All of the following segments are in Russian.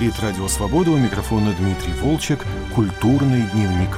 Говорит Радио Свобода, у микрофона Дмитрий Волчек. Культурный дневник.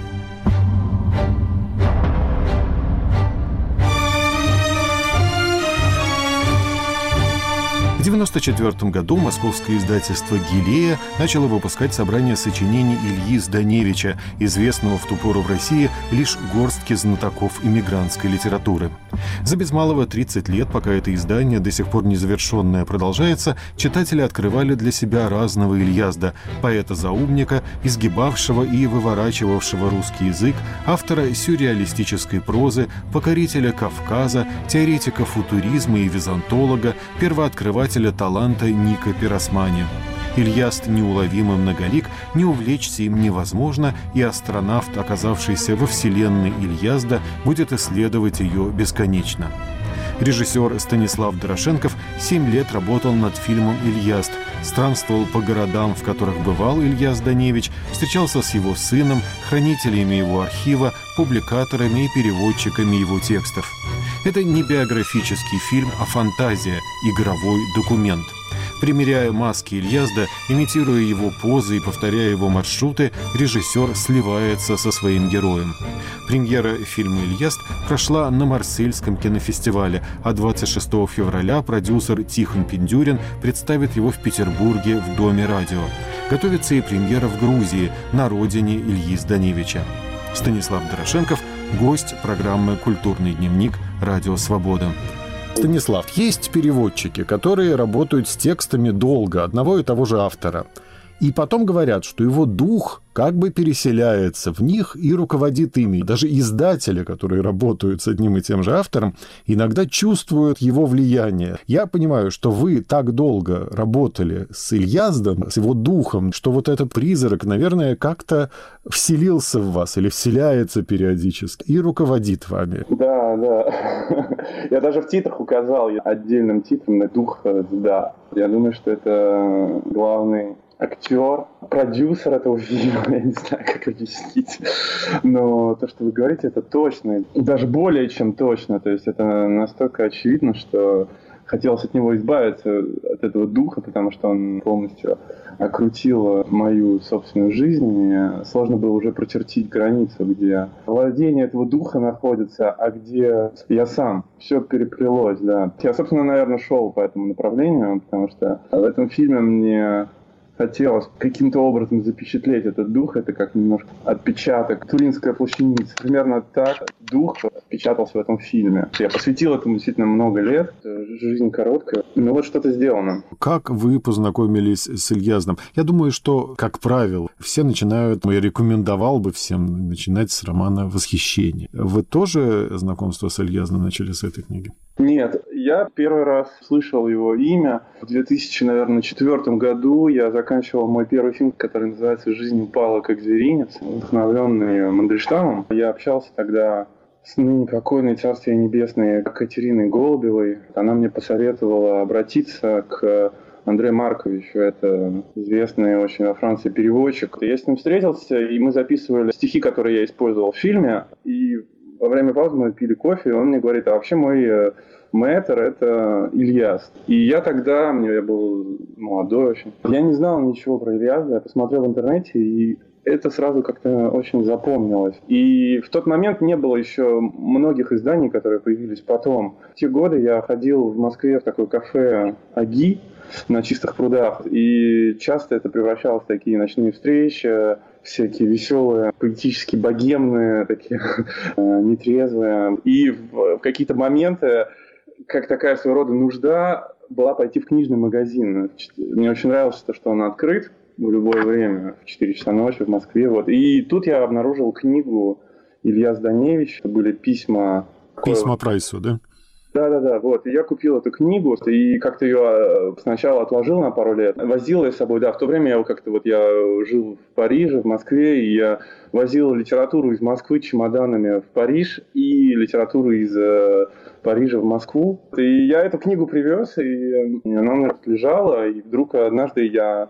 В 1994 году московское издательство «Гилея» начало выпускать собрание сочинений Ильи Зданевича, известного в ту пору в России лишь горстке знатоков иммигрантской литературы. За без малого 30 лет, пока это издание, до сих пор незавершенное, продолжается, читатели открывали для себя разного Ильязда, поэта-заумника, изгибавшего и выворачивавшего русский язык, автора сюрреалистической прозы, покорителя Кавказа, теоретика футуризма и византолога, первооткрывателя таланта Ника Пиросмани. Ильязд неуловим и многолик, не увлечься им невозможно, и астронавт, оказавшийся во вселенной Ильязда, будет исследовать ее бесконечно. Режиссер Станислав Дорошенков 7 лет работал над фильмом «Ильязд», странствовал по городам, в которых бывал Илья Зданевич, встречался с его сыном, хранителями его архива, публикаторами и переводчиками его текстов. Это не биографический фильм, а фантазия, игровой документ. Примеряя маски Ильязда, имитируя его позы и повторяя его маршруты, режиссер сливается со своим героем. Премьера фильма «Ильязд» прошла на Марсельском кинофестивале, а 26 февраля продюсер Тихон Пиндюрин представит его в Петербурге в Доме радио. Готовится и премьера в Грузии, на родине Ильи Зданевича. Станислав Дорошенков, гость программы «Культурный дневник» Радио Свобода. Станислав, есть переводчики, которые работают с текстами долго, одного и того же автора. И потом говорят, что его дух как бы переселяется в них и руководит ими. Даже издатели, которые работают с одним и тем же автором, иногда чувствуют его влияние. Я понимаю, что вы так долго работали с Ильяздом, с его духом, что вот этот призрак, наверное, как-то вселился в вас или вселяется периодически и руководит вами. Да. Я даже в титрах указал отдельным титром на дух, да. Я думаю, что это главный актер, продюсер этого фильма, я не знаю, как объяснить. Но то, что вы говорите, это точно. Даже более чем точно. То есть это настолько очевидно, что хотелось от него избавиться, от этого духа, потому что он полностью окрутил мою собственную жизнь. И сложно было уже прочертить границу, где владение этого духа находится, а где я сам. Все переплелось, да. Я, собственно, наверное, шел по этому направлению, потому что в этом фильме мне хотелось каким-то образом запечатлеть этот дух. Это как немножко отпечаток Туринская плащаница. Примерно так дух отпечатался в этом фильме. Я посвятил этому действительно много лет. Жизнь короткая. Но вот что-то сделано. Как вы познакомились с Ильяздом? Я думаю, что, как правило, все начинают, я рекомендовал бы всем начинать с романа «Восхищение». Вы тоже знакомство с Ильяздом начали с этой книги? Нет, я первый раз слышал его имя в 2004 году. Я заканчивал мой первый фильм, который называется «Жизнь упала как зверинец», вдохновленный Мандельштамом. Я общался тогда с ныне покойной, царствие небесное, Катериной Голубевой. Она мне посоветовала обратиться к Андрею Марковичу. Это известный очень во Франции переводчик. Я с ним встретился, и мы записывали стихи, которые я использовал в фильме. И во время паузы мы пили кофе, и он мне говорит: а вообще мой мэтр — это Ильязд. И я тогда, я был молодой очень, я не знал ничего про Ильязда, я посмотрел в интернете, и это сразу как-то очень запомнилось. И в тот момент не было еще многих изданий, которые появились потом. В те годы я ходил в Москве в такое кафе «Аги» на Чистых прудах, и часто это превращалось в такие ночные встречи, всякие веселые, поэтически богемные, такие нетрезвые. И в какие-то моменты, как такая своего рода нужда, была пойти в книжный магазин. Мне очень нравилось то, что он открыт в любое время, в 4 часа ночи в Москве. Вот. И тут я обнаружил книгу Илья Зданевич. Это были письма... Письма Прайсу, да? Да, вот. И я купил эту книгу, и как-то ее сначала отложил на пару лет. Возил ее с собой, да. В то время я жил в Париже, в Москве, и я возил литературу из Москвы чемоданами в Париж и литературу из Парижа в Москву. И я эту книгу привез, и она у меня тут лежала, и вдруг однажды я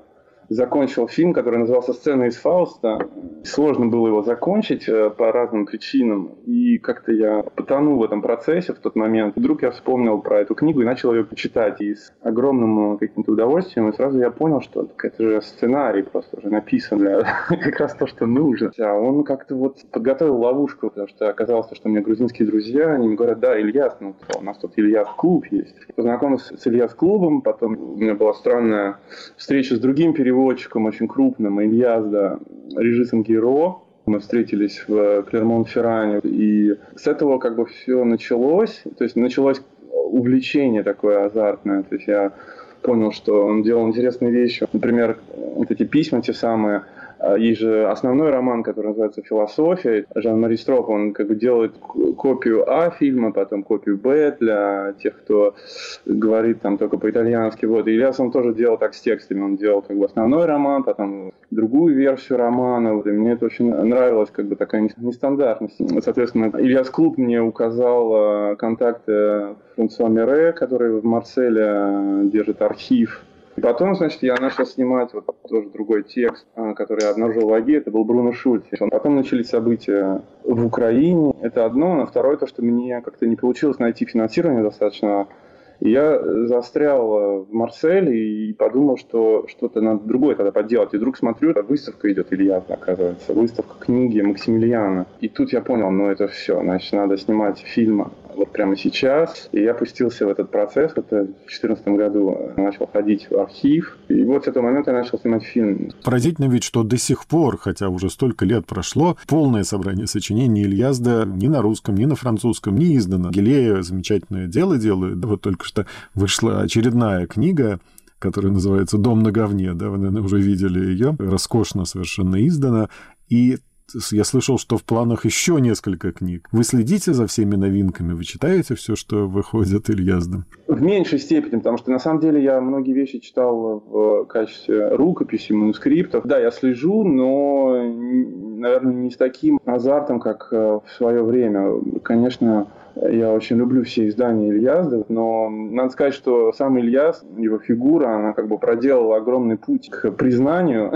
закончил фильм, который назывался «Сцена из Фауста». Сложно было его закончить по разным причинам. И как-то я потонул в этом процессе в тот момент. Вдруг я вспомнил про эту книгу и начал ее читать. И с огромным каким-то удовольствием. И сразу я понял, что это же сценарий просто уже написан для как раз то, что нужно. А он как-то вот подготовил ловушку, потому что оказалось, что у меня грузинские друзья, они мне говорят: да, Ильяс, ну, у нас тут Ильяс-клуб есть. Познакомился с Ильяс-клубом, потом у меня была странная встреча с другим переводчиком, очень крупным, Ильязда, Режисом Гиро. Мы встретились в Клермон-Ферране, и с этого как бы все началось. То есть началось увлечение такое азартное. То есть я понял, что он делал интересные вещи. Например, вот эти письма те самые. Есть же основной роман, который называется «Философия». Жан-Мари Строп, он как бы делает копию А фильма, потом копию Б для тех, кто говорит там только по-итальянски. Вот. И Ильяс, он тоже делал так с текстами. Он делал как бы основной роман, потом другую версию романа. Вот. И мне это очень нравилось, как бы такая нестандартность. Соответственно, Ильяс-клуб мне указал контакты Франсуа Мире, который в Марселе держит архив. И потом, значит, я начал снимать вот тоже другой текст, который я обнаружил в Аге, это был Бруно Шульц. Потом начались события в Украине, это одно, а второе, то, что мне как-то не получилось найти финансирование достаточно. И я застрял в Марселе и подумал, что что-то надо другое тогда поделать. И вдруг смотрю, выставка идет, Илья, оказывается, выставка книги Максимилиана. И тут я понял, ну это все, значит, надо снимать фильм вот прямо сейчас. И я пустился в этот процесс. Это в 2014 году начал ходить в архив. И вот с этого момента я начал снимать фильм. Поразительно ведь, что до сих пор, хотя уже столько лет прошло, полное собрание сочинений Ильязда ни на русском, ни на французском не издано. Гилея замечательное дело делает. Вот только что вышла очередная книга, которая называется «Дом на говне». Да, вы, наверное, уже видели ее. Роскошно совершенно издана. И я слышал, что в планах еще несколько книг. Вы следите за всеми новинками? Вы читаете все, что выходит Ильяздом? В меньшей степени, потому что на самом деле я многие вещи читал в качестве рукописи, манускриптов. Да, я слежу, но, наверное, не с таким азартом, как в свое время. Конечно, я очень люблю все издания Ильязда, но надо сказать, что сам Ильяс, его фигура, она как бы проделала огромный путь к признанию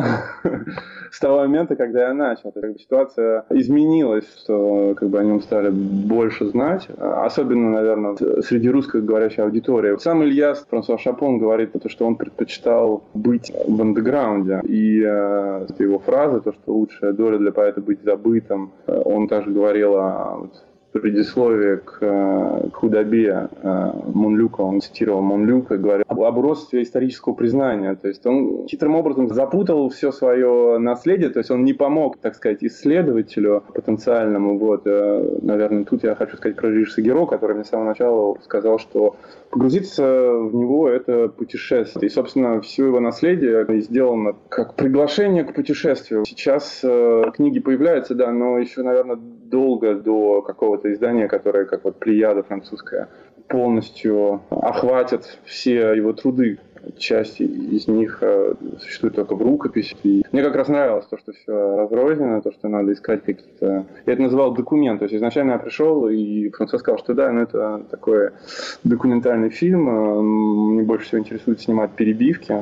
с того момента, когда я начал. Ситуация изменилась, что как бы о нем стали больше знать, особенно, наверное, среди русскоговорящей аудитории. Сам Ильяс, Франсуа Шапон, говорит, что он предпочитал быть в андеграунде. И его фраза, то, что лучшая доля для поэта быть забытым, он также говорил о предисловие к худобе Монлюка, он цитировал Монлюка, говорил об уродстве исторического признания. То есть он хитрым образом запутал все свое наследие, то есть он не помог, так сказать, исследователю потенциальному. Вот. Наверное, тут я хочу сказать про Режиса Гиро, который мне с самого начала сказал, что погрузиться в него – это путешествие. И, собственно, все его наследие сделано как приглашение к путешествию. Сейчас книги появляются, да, но еще, наверное, долго до какого-то издания, которое, как вот «Плеяда» французская, полностью охватит все его труды. Часть из них существует только в рукописи. И мне как раз нравилось то, что все разрознено, то, что надо искать какие-то... Я это называл документ. То есть изначально я пришел, и Франсуа сказал, что да, ну это такой документальный фильм. Мне больше всего интересует снимать перебивки.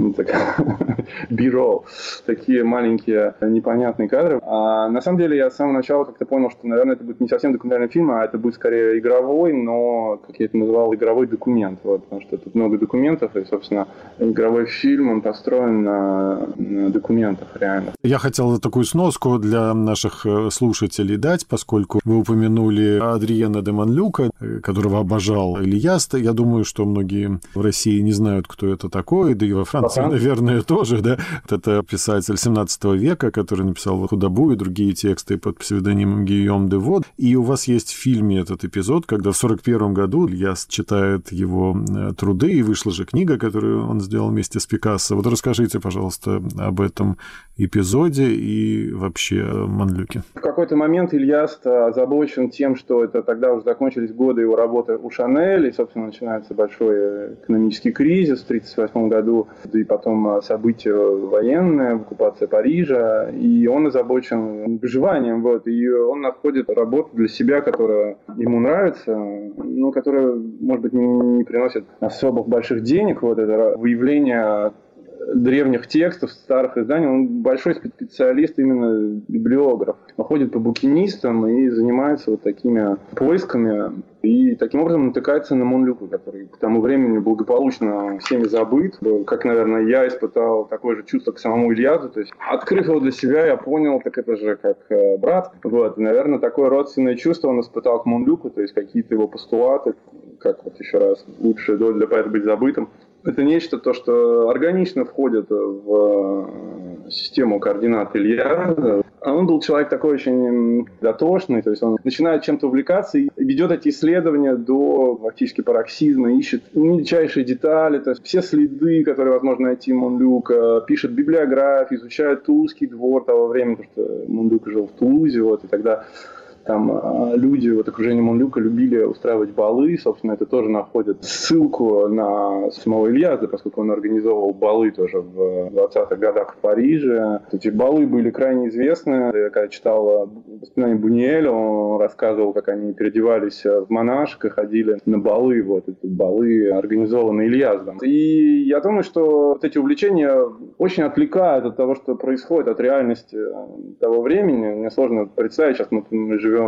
B-roll. Такие маленькие непонятные кадры. А на самом деле я с самого начала как-то понял, что, наверное, это будет не совсем документальный фильм, а это будет скорее игровой, но, как я это называл, игровой документ. Вот, потому что тут много документов, и, собственно, игровой фильм, он построен на документах реально. Я хотел такую сноску для наших слушателей дать, поскольку вы упомянули Адриена де Монлюка, которого обожал Ильяс. Я думаю, что многие в России не знают, кто это такой, да и во Франции, наверное, тоже, да. Это писатель 17 века, который написал «Худобу» и другие тексты под псевдонимом Гийом де Вод. И у вас есть в фильме этот эпизод, когда в 1941 году Ильяс читает его труды, и вышла же книга, которую он сделал вместе с Пикассо. Вот расскажите, пожалуйста, об этом эпизоде и вообще о Монлюке. В какой-то момент Ильяс озабочен тем, что это тогда уже закончились годы его работы у Шанель, и, собственно, начинается большой экономический кризис в 1938 году, и потом события военные, оккупация Парижа, и он озабочен выживанием, вот, и он находит работу для себя, которая ему нравится, но которая, может быть, не приносит особо больших денег, вот, это выявление древних текстов, старых изданий. Он большой специалист, именно библиограф. Он ходит по букинистам и занимается вот такими поисками. И таким образом натыкается на Монлюка, который к тому времени благополучно всеми забыт. Как, наверное, я испытал такое же чувство к самому Ильязу. То есть, открыв его для себя, я понял, так это же как брат. Вот. И, наверное, такое родственное чувство он испытал к Монлюку, то есть какие-то его постулаты, как вот еще раз, лучшая доля для поэта быть забытым. Это нечто, то, что органично входит в систему координат Ильяза. Он был человек такой очень дотошный, то есть он начинает чем-то увлекаться и ведет эти исследования до фактически пароксизма, ищет мельчайшие детали, то есть все следы, которые возможно найти Монлюка, пишет библиографию, изучает Тулузский двор того времени, потому что Монлюк жил в Тулузе, вот, и тогда там люди в окружении Монлюка любили устраивать балы, собственно, это тоже находит ссылку на самого Ильяза, поскольку он организовывал балы тоже в 20-х годах в Париже. Эти балы были крайне известны. Я когда читал воспоминания Бунюэля, он рассказывал, как они переодевались в монашек и ходили на балы, вот эти балы, организованные Ильязом. И я думаю, что вот эти увлечения очень отвлекают от того, что происходит, от реальности того времени. Мне сложно представить, сейчас мы живем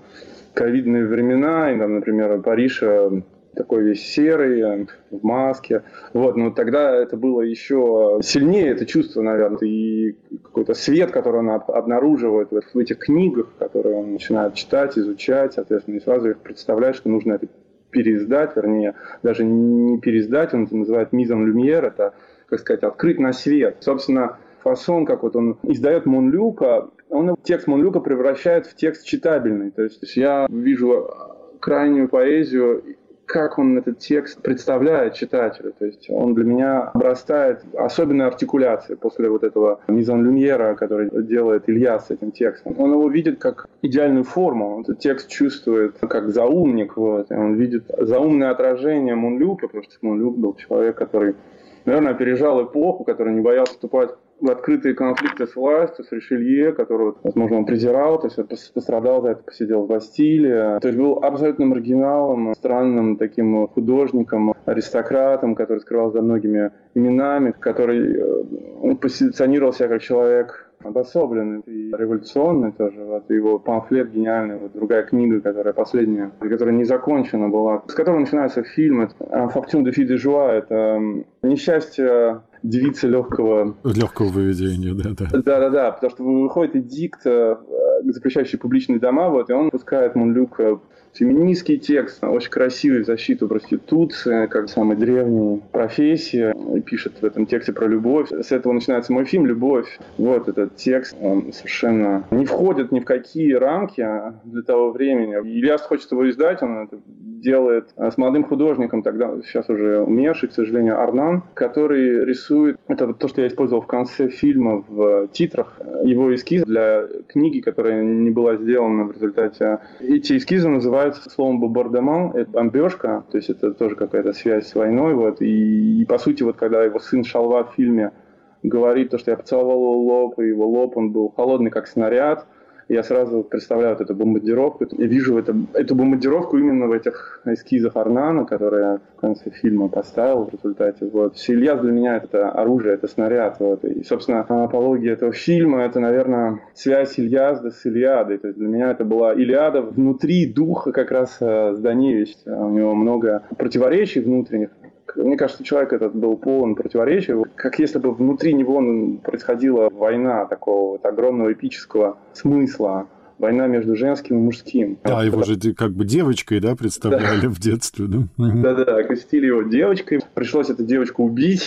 ковидные времена, и там, например, Париж такой весь серый, в маске. Вот, но тогда это было еще сильнее, это чувство, наверное, и какой-то свет, который он обнаруживает в этих книгах, которые он начинает читать, изучать, соответственно, и сразу их представляет, что нужно это переиздать, вернее, даже не переиздать, он это называет «мизон люмьер», это, как сказать, открыть на свет. Собственно, фасон, как вот он издает Монлюка, он текст Монлюка превращает в текст читабельный. То есть я вижу крайнюю поэзию, как он этот текст представляет читателю. То есть он для меня обрастает особенной артикуляцией после вот этого мизон люмьера, который делает Ильяс с этим текстом. Он его видит как идеальную форму. Он этот текст чувствует как заумник. Вот. И он видит заумное отражение Монлюка, потому что Монлюк был человек, который, наверное, опережал эпоху, который не боялся вступать в открытые конфликты с властью, с Ришелье, которого, возможно, он презирал, то есть пострадал за это, посидел в Бастилии. То есть был абсолютно маргиналом, странным таким художником, аристократом, который скрывался за многими именами, который он позиционировал себя как человек обособленный и революционный тоже. Вот его памфлет гениальный, вот другая книга, которая последняя, которая не закончена была, с которой начинается фильм. «Fortune de fille de joie» — это несчастье девицы легкого выведения, да. Да, потому что выходит эдикт, запрещающий публичные дома, вот, и он пускает Монлюк феминистский текст, очень красивый, в защиту проституции, как самой древней профессии, и пишет в этом тексте про любовь. С этого начинается мой фильм «Любовь». Вот этот текст, он совершенно не входит ни в какие рамки для того времени. Ильяс хочет его издать, он это делает с молодым художником, тогда сейчас уже умерший, к сожалению, Арнан, который рисует, это вот то, что я использовал в конце фильма в титрах, его эскиз для книги, которая не была сделана в результате. Эти эскизы называются словом «бомбардемент», это бомбежка, то есть это тоже какая-то связь с войной, вот, и по сути, вот когда его сын Шалва в фильме говорит, то, что я поцеловал его лоб, и его лоб, он был холодный, как снаряд, я сразу представляю вот эту бомбардировку и вижу эту бомбардировку именно в этих эскизах Арнана, которые я в конце фильма поставил в результате. Вот. Ильяс для меня это оружие, это снаряд. Вот. И, собственно, апология этого фильма — это, наверное, связь Ильяза с Илиадой. То есть для меня это была Илиада внутри духа как раз Зданевича. У него много противоречий внутренних. Мне кажется, человек этот был полон противоречий, как если бы внутри него происходила война такого вот огромного эпического смысла. Война между женским и мужским. Да, его же как бы девочкой, да, представляли в детстве, да? Да, окрестили его девочкой. Пришлось эту девочку убить,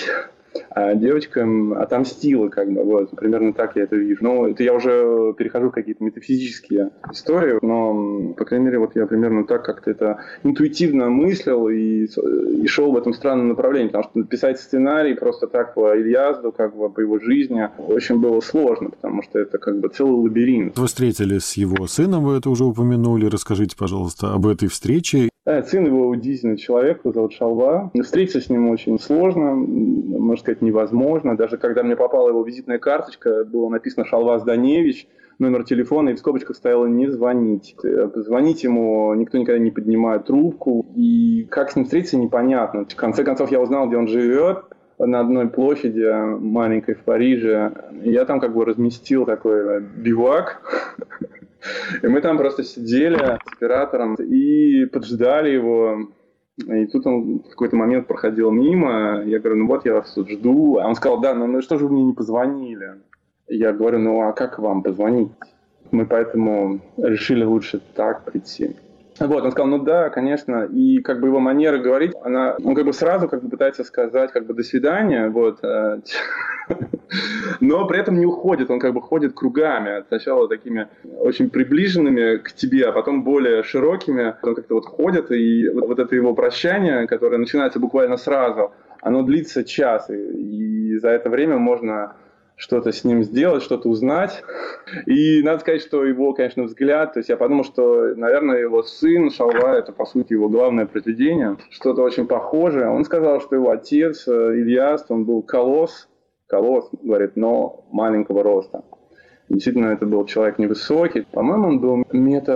а девочка отомстила, как бы, вот, примерно так я это вижу. Но это я уже перехожу в какие-то метафизические истории, но, по крайней мере, вот я примерно так как-то это интуитивно мыслил и шел в этом странном направлении, потому что писать сценарий просто так по Ильязу, как бы по его жизни, очень было сложно, потому что это как бы целый лабиринт. Вы встретились с его сыном, вы это уже упомянули, расскажите, пожалуйста, об этой встрече. Сын его удивительный человек, его зовут Шалва. Встретиться с ним очень сложно, можно сказать, невозможно. Даже когда мне попала его визитная карточка, было написано «Шалва Зданевич», номер телефона, и в скобочках стояло «не звонить». Звонить ему никто никогда не поднимает трубку, и как с ним встретиться, непонятно. В конце концов, я узнал, где он живет. на одной площади маленькой в Париже. Я там как бы разместил такой бивак. И мы там просто сидели с оператором и поджидали его. И тут он в какой-то момент проходил мимо. Я говорю, ну вот я вас тут жду. А он сказал, да, ну что же вы мне не позвонили? Я говорю, ну а как вам позвонить? Мы поэтому решили лучше так прийти. Вот, он сказал, ну да, конечно, и как бы его манера говорить, он как бы сразу как бы пытается сказать как бы до свидания, вот, но при этом не уходит, он как бы ходит кругами, сначала такими очень приближенными к тебе, а потом более широкими, он как-то вот ходит, и вот это его прощание, которое начинается буквально сразу, оно длится час, и за это время можно что-то с ним сделать, что-то узнать. И надо сказать, что его, конечно, взгляд, то есть я подумал, что, наверное, его сын Шалва, это, по сути, его главное произведение, что-то очень похожее. Он сказал, что его отец Ильяс, он был колосс, говорит, но маленького роста. Действительно, это был человек невысокий. По-моему, он был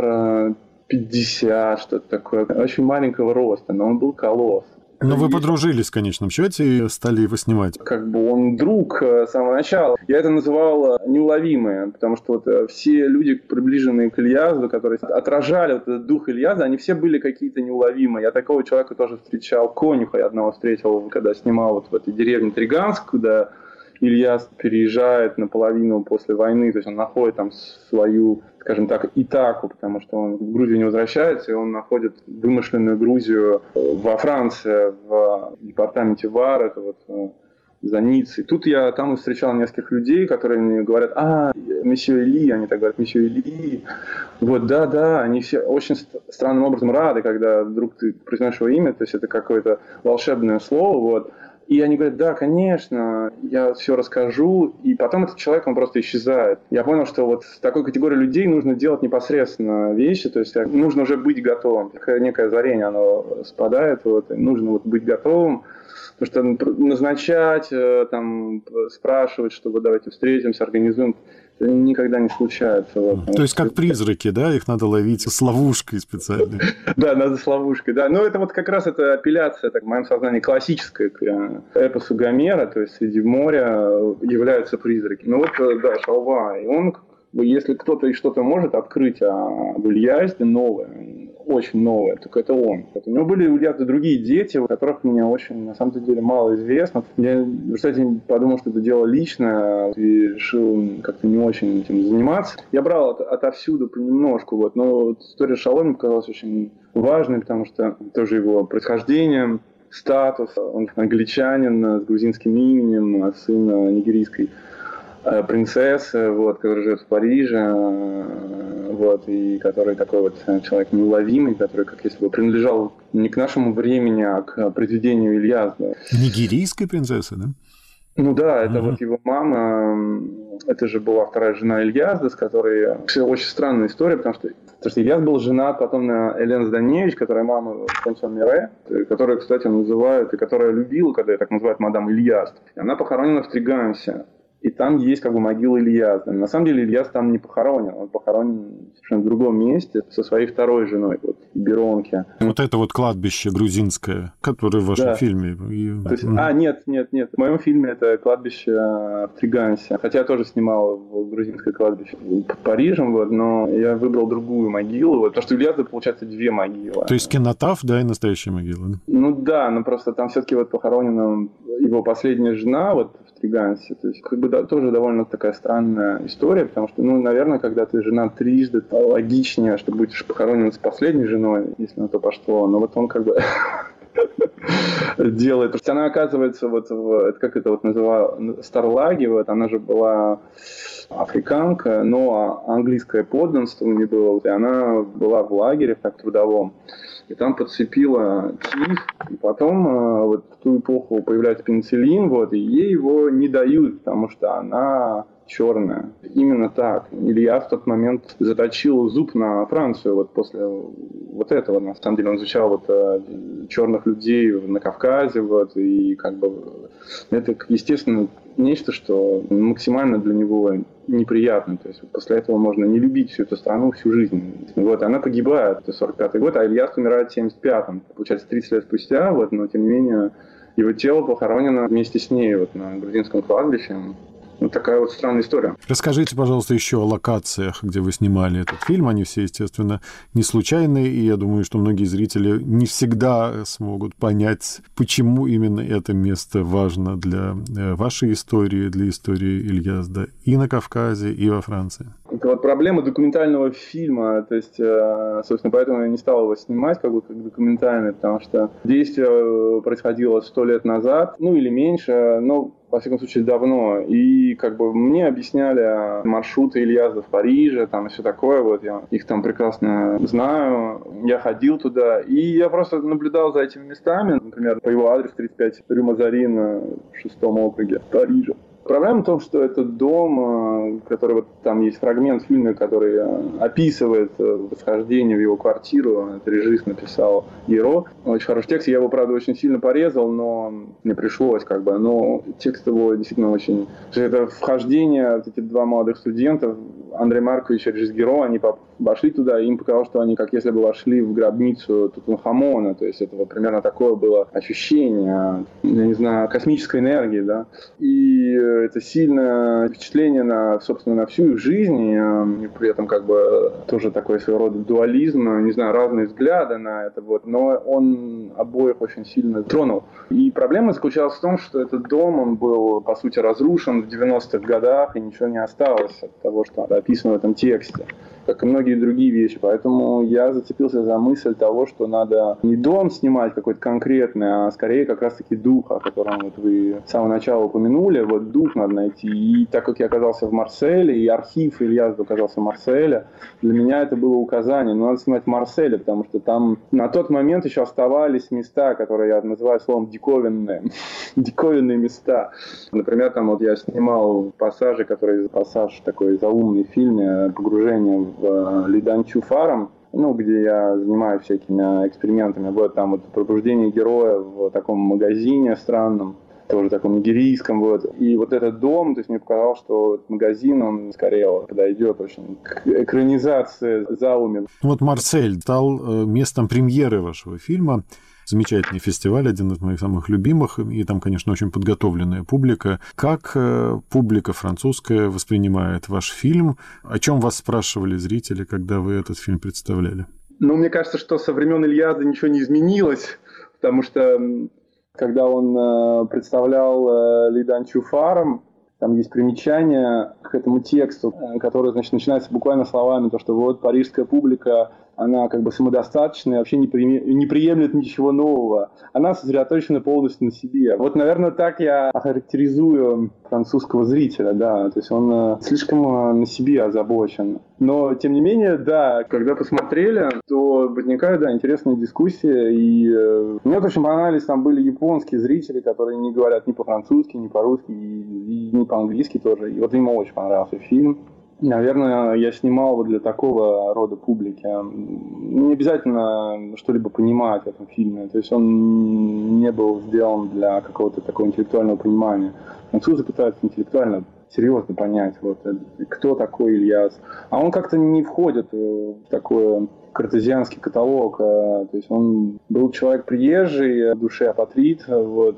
1,50 м, что-то такое. Очень маленького роста, но он был колосс. Но вы подружились в конечном счете и стали его снимать. Как бы он друг с самого начала. Я это называл неуловимые, потому что вот все люди, приближенные к Ильязу, которые отражали вот этот дух Ильяза, они все были какие-то неуловимые. Я такого человека тоже встречал, конюха я одного встретил, когда снимал вот в этой деревне Триганск, куда Ильяс переезжает наполовину после войны, то есть он находит там свою, скажем так, Итаку, потому что он в Грузию не возвращается, и он находит вымышленную Грузию во Франции, в департаменте Вар, это вот за Ниццей. Тут я там встречал нескольких людей, которые мне говорят, месье Эли, они так говорят, месье Эли. Вот, да, они все очень странным образом рады, когда вдруг ты произносишь его имя, то есть это какое-то волшебное слово, вот. И они говорят, да, конечно, я все расскажу. И потом этот человек, он просто исчезает. Я понял, что вот с такой категорией людей нужно делать непосредственно вещи. То есть нужно уже быть готовым. Некое озарение, оно спадает. Вот, и нужно вот быть готовым. Потому что назначать, там, спрашивать, что вот давайте встретимся, организуем, это никогда не случается. Вот. То есть как призраки, да? Их надо ловить с ловушкой специальной. Да, надо с ловушкой, да. Но это вот как раз это апелляция, так, в моем сознании, классическая к эпосу Гомера, то есть среди моря являются призраки. Ну вот, да, Шалва, и он, если кто-то и что-то может открыть об Ильязде новое, очень новое, только это он. У него были у Ильязда другие дети, у которых мне очень, на самом деле, мало известно. Я, кстати, подумал, что это дело личное, и решил как-то не очень этим заниматься. Я брал отовсюду понемножку, вот, но вот история Шалва мне показалась очень важной, потому что тоже его происхождение, статус, он англичанин с грузинским именем, сын нигерийской принцессы, вот, которая живет в Париже, вот, и который такой вот человек неуловимый, который, как если бы принадлежал не к нашему времени, а к произведению Ильяза. Нигерийской принцессы, да? Ну да, это вот его мама, это же была вторая жена Ильяза, с которой... Очень странная история, потому что Ильяс был женат потом на Элен Зданевич, которая мама Франсуа Мире, которую, кстати, называют, и которая любила, когда ее так называют мадам Ильяс. И она похоронена в Тригансе. И там есть как бы могила Ильяза. На самом деле Ильяс там не похоронен. Он похоронен совершенно в другом месте со своей второй женой, вот, Беронке. Вот это вот кладбище грузинское, которое в вашем фильме. То есть, нет. В моем фильме это кладбище в Тригансе. Хотя я тоже снимал в грузинское кладбище под Парижем, вот, но я выбрал другую могилу. Вот, потому что у Ильяза, получается, две могилы. То есть кинотаф, да, и настоящая могила. Да? Ну да, но просто там все-таки вот похоронена его последняя жена, вот, в Тригансе. То есть, как бы да, тоже довольно такая странная история, потому что, ну, наверное, когда ты жена трижды, логичнее, что будешь похоронен с последней женой, если на то пошло. Но вот он как бы делает. Потому что она оказывается вот как это вот называла, Старлаги, вот, она же была африканка, но английское подданство у нее было, и она была в лагере, так, трудовом. И там подцепила тиф, и потом вот в ту эпоху появляется пенициллин, вот, и ей его не дают, потому что она черная. Именно так. Илья в тот момент заточил зуб на Францию вот после вот этого. На самом деле он изучал вот черных людей на Кавказе, вот, и как бы это, естественно, нечто, что максимально для него неприятно. То есть после этого можно не любить всю эту страну всю жизнь. Вот, она погибает, это 45-й год, а Ильяс умирает в 75-м. Получается, 30 лет спустя, вот, но тем не менее его тело похоронено вместе с ней вот на грузинском кладбище. Вот такая вот странная история. Расскажите, пожалуйста, еще о локациях, где вы снимали этот фильм. Они все, естественно, не случайные, и я думаю, что многие зрители не всегда смогут понять, почему именно это место важно для вашей истории, для истории Ильязда и на Кавказе, и во Франции. Это вот проблема документального фильма, то есть, собственно, поэтому я не стал его снимать как документальный, потому что действие происходило 100 лет назад, ну или меньше, но во всяком случае давно, и как бы мне объясняли маршруты Ильязда в Париже, там и все такое, вот я их там прекрасно знаю, я ходил туда, и я просто наблюдал за этими местами, например, по его адресу 35 Рю Мазарин в 6-м округе Парижа. Проблема в том, что этот дом, который вот там есть фрагмент в фильме, который описывает восхождение в его квартиру, это режиссер написал Геро. Очень хороший текст, я его, правда, очень сильно порезал, но мне пришлось но текст его действительно очень... Это вхождение, вот эти два молодых студента, Андрей Маркович и режиссер Геро, они вошли туда, и им показалось, что они как если бы вошли в гробницу Тутанхамона, то есть это вот примерно такое было ощущение, я не знаю, космической энергии, да, и это сильное впечатление собственно, на всю их жизнь, и при этом как бы тоже такой своего рода дуализм, не знаю, разные взгляды на это, вот, но он обоих очень сильно тронул. И проблема заключалась в том, что этот дом, он был, по сути, разрушен в 90-х годах, и ничего не осталось от того, что описано в этом тексте, как и многие другие вещи. Поэтому я зацепился за мысль того, что надо не дом снимать какой-то конкретный, а скорее как раз-таки дух, о котором вот вы с самого начала упомянули. Вот дух надо найти. И так как я оказался в Марселе, и архив Ильязда оказался в Марселе, для меня это было указание. Но надо снимать в Марселе, потому что там на тот момент еще оставались места, которые я называю словом диковинные. Диковинные места. Например, там вот я снимал пассаж такой заумный в фильме «Погружение в Лиданчу Фарам», где я занимаюсь всякими экспериментами. Вот там вот пробуждение героя в таком магазине странном, тоже таком нигерийском, вот. И вот этот дом, то есть мне показалось, что этот магазин, он скорее подойдет очень к экранизации Зауми. Вот Марсель стал местом премьеры вашего фильма. Замечательный фестиваль, один из моих самых любимых, и там, конечно, очень подготовленная публика. Как публика французская воспринимает ваш фильм? О чем вас спрашивали зрители, когда вы этот фильм представляли? Мне кажется, что со времен Ильязда ничего не изменилось, потому что когда он представлял Лиданчу Фарам, там есть примечание к этому тексту, которое, значит, начинается буквально словами, то, что вот парижская публика, она как бы самодостаточная, вообще не приемлет ничего нового. Она сосредоточена полностью на себе. Вот, наверное, так я охарактеризую французского зрителя, да. То есть он слишком на себе озабочен. Но, тем не менее, да, когда посмотрели, то возникают, да, интересные дискуссии. И мне очень понравились, там были японские зрители, которые не говорят ни по-французски, ни по-русски, и не по-английски тоже. И вот им очень понравился фильм. Наверное, я снимал вот для такого рода публики. Не обязательно что-либо понимать в этом фильме. То есть он не был сделан для какого-то такого интеллектуального понимания. Французы пытаются интеллектуально, серьезно понять, вот, кто такой Ильяс. А он как-то не входит в такой картезианский каталог. То есть он был человек приезжий, в душе апатрид. Вот,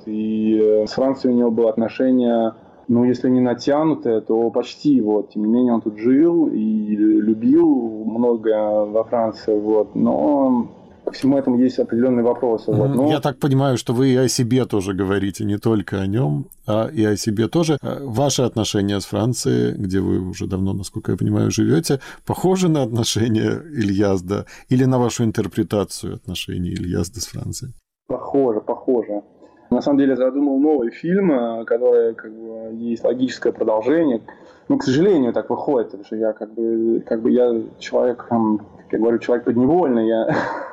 и с Францией у него было отношение... если не натянутое, то почти, вот. Тем не менее, он тут жил и любил многое во Франции, вот. Но ко всему этому есть определенные вопросы. Вот. Но... Я так понимаю, что вы и о себе тоже говорите, не только о нем, а и о себе тоже. Ваши отношения с Францией, где вы уже давно, насколько я понимаю, живете, похожи на отношения Ильязда или на вашу интерпретацию отношений Ильязда с Францией? Похоже. На самом деле я задумал новый фильм, который как бы есть логическое продолжение. К сожалению, так выходит, потому что я я человек, как я говорю, человек подневольный, я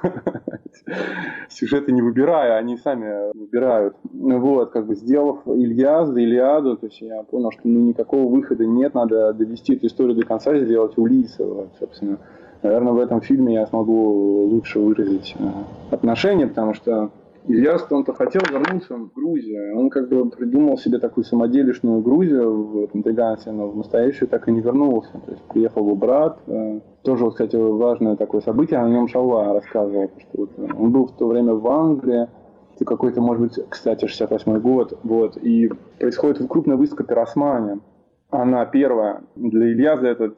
сюжеты не выбираю, они сами выбирают. Вот, сделав Илиаду, то есть я понял, что никакого выхода нет, надо довести эту историю до конца и сделать Улисса, вот, собственно. Наверное, в этом фильме я смогу лучше выразить отношения, потому что Ильяс, он-то хотел вернуться в Грузию. Он придумал себе такую самоделишную Грузию в этом Тагансе, но в настоящую так и не вернулся. То есть приехал его брат. Тоже, кстати, важное такое событие, о нем Шалва рассказывал. Что он был в то время в Англии. Это какой-то, может быть, кстати, 68-й год. Вот, и происходит крупная выставка «Пиросмани». Она первая. Для Ильяза эта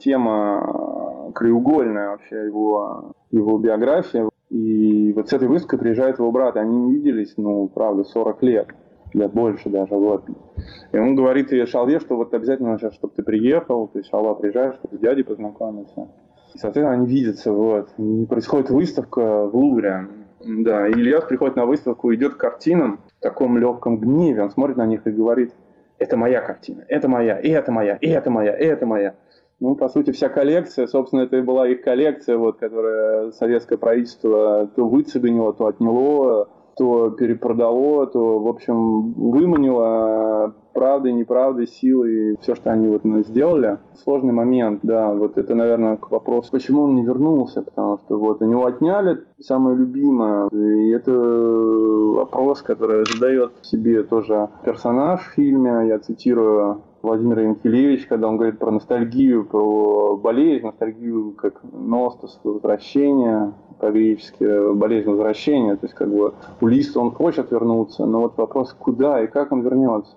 тема краеугольная вообще, его биография. И вот с этой выставкой приезжает его брат. Они не виделись, правда, 40 лет. Лет больше даже, вот. И он говорит Шалве, что вот обязательно сейчас, чтобы ты приехал, то есть Шалва приезжает, чтобы с дядей познакомиться. И, соответственно, они видятся, вот. И происходит выставка в Лувре. Да, и Ильяс приходит на выставку, идет к картинам в таком легком гневе. Он смотрит на них и говорит: это моя картина, это моя, и это моя, и это моя, и это моя. По сути, вся коллекция, собственно, это и была их коллекция, вот, которая советское правительство то выцеганило, то отняло, то перепродало, то, в общем, выманило правдой, неправдой, силой, все, что они сделали. Сложный момент, да, вот это, наверное, к вопросу, почему он не вернулся, потому что вот у него отняли самое любимое, и это вопрос, который задает себе тоже персонаж в фильме, я цитирую Владимира Янкелевича, когда он говорит про ностальгию, про болезнь, ностальгию как ностос, возвращение, по-гречески болезнь возвращения, то есть как бы Улисс, он хочет вернуться, но вот вопрос, куда и как он вернется.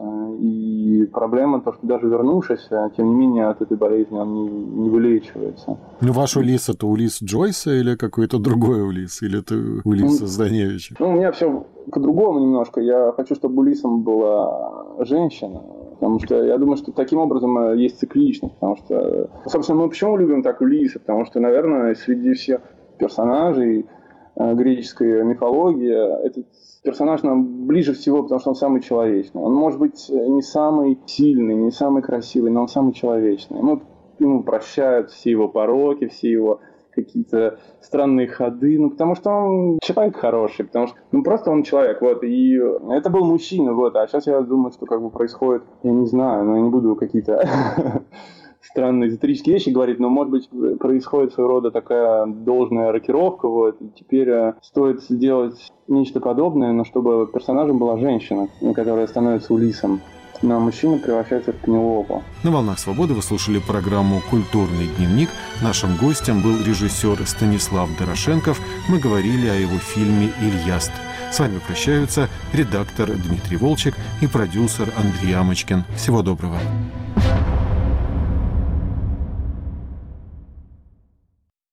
И проблема то, что даже вернувшись, тем не менее от этой болезни он не вылечивается. Ваш Улисс — это Улисс Джойса или какой-то другой Улисс? Или это Улисс Зданевича? У меня все по-другому немножко. Я хочу, чтобы Улиссом была женщина. Потому что я думаю, что таким образом есть цикличность. Потому что, собственно, мы почему любим так Улисса? Потому что, наверное, среди всех персонажей греческой мифологии этот персонаж нам ближе всего, потому что он самый человечный. Он может быть не самый сильный, не самый красивый, но он самый человечный. Ему прощают все его пороки, все его какие-то странные ходы, потому что он человек хороший, потому что просто он человек, вот, и это был мужчина, вот, а сейчас я думаю, что как бы происходит, я не знаю, но я не буду какие-то странные эзотерические вещи говорить, но, может быть, происходит своего рода такая должная рокировка, вот, и теперь стоит сделать нечто подобное, но чтобы персонажем была женщина, которая становится Улиссом. Но мужчина превращается в Пенелопу. На «Волнах свободы» вы слушали программу «Культурный дневник». Нашим гостем был режиссер Станислав Дорошенков. Мы говорили о его фильме «Ильяс». С вами прощаются редактор Дмитрий Волчек и продюсер Андрей Амочкин. Всего доброго.